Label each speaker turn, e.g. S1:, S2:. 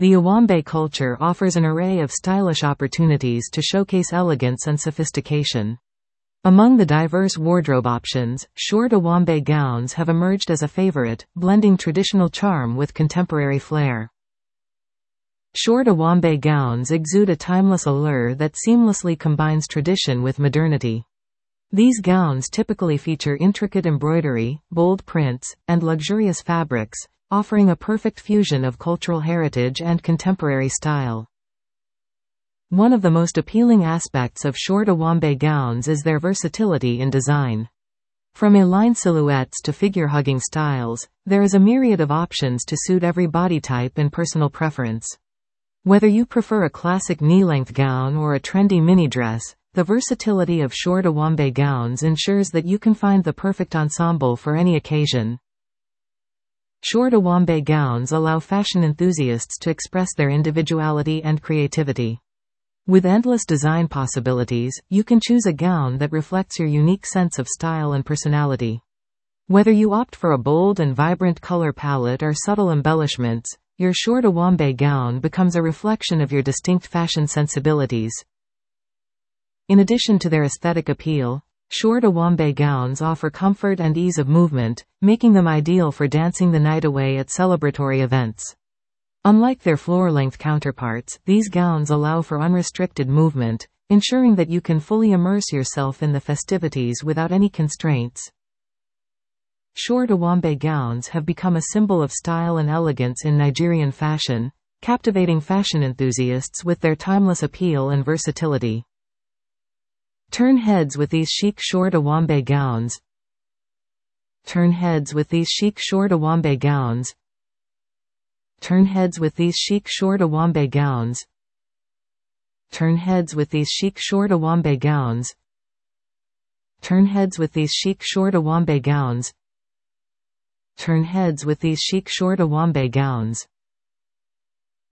S1: The Awambe culture offers an array of stylish opportunities to showcase elegance and sophistication. Among the diverse wardrobe options, short Awambe gowns have emerged as a favorite, blending traditional charm with contemporary flair. Short Awambe gowns exude a timeless allure that seamlessly combines tradition with modernity. These gowns typically feature intricate embroidery, bold prints, and luxurious fabrics, offering a perfect fusion of cultural heritage and contemporary style. One of the most appealing aspects of short Awambe gowns is their versatility in design. From A-line silhouettes to figure-hugging styles, there is a myriad of options to suit every body type and personal preference. Whether you prefer a classic knee-length gown or a trendy mini dress, the versatility of short Awambe gowns ensures that you can find the perfect ensemble for any occasion. Short Awambe gowns allow fashion enthusiasts to express their individuality and creativity. With endless design possibilities, you can choose a gown that reflects your unique sense of style and personality. Whether you opt for a bold and vibrant color palette or subtle embellishments, your short Awambe gown becomes a reflection of your distinct fashion sensibilities. In addition to their aesthetic appeal, short Awambe gowns offer comfort and ease of movement, making them ideal for dancing the night away at celebratory events. Unlike their floor-length counterparts, these gowns allow for unrestricted movement, ensuring that you can fully immerse yourself in the festivities without any constraints. Short Awambe gowns have become a symbol of style and elegance in Nigerian fashion, captivating fashion enthusiasts with their timeless appeal and versatility. Turn heads with these chic short Awambe gowns. Turn heads with these chic short Awambe gowns. Turn heads with these chic short Awambe gowns. Turn heads with these chic short Awambe gowns. Turn heads with these chic short Awambe gowns. Turn heads with these chic short Awambe gowns.